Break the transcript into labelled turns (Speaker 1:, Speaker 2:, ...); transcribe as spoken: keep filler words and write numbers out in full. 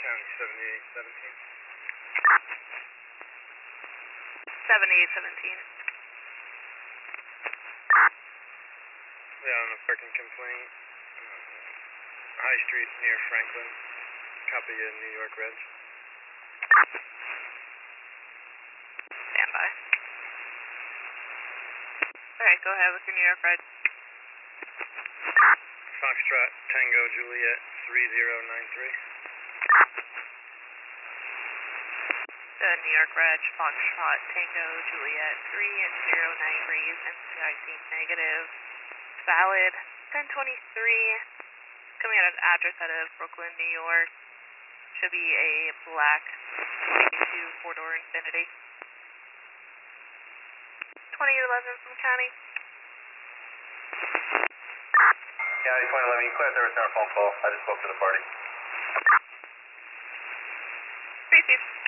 Speaker 1: County seventy-eight seventeen.
Speaker 2: seventy-eight seventeen.
Speaker 1: Yeah, on a parking complaint. Um, High Street near Franklin. Copy of New York Reds.
Speaker 2: Stand by. Alright, go ahead with your New York Red.
Speaker 1: Foxtrot Tango Juliet three zero nine three.
Speaker 2: The New York Red, Foxtrot Tango Juliet three and zero nine three, M C I C negative. Valid ten twenty-three. Coming out of address out of Brooklyn, New York. Should be a black twenty-two four-door Infiniti. twenty-eight eleven from County.
Speaker 3: County twenty eleven, you clear to return a phone call. I just spoke to the party.
Speaker 2: Three, two.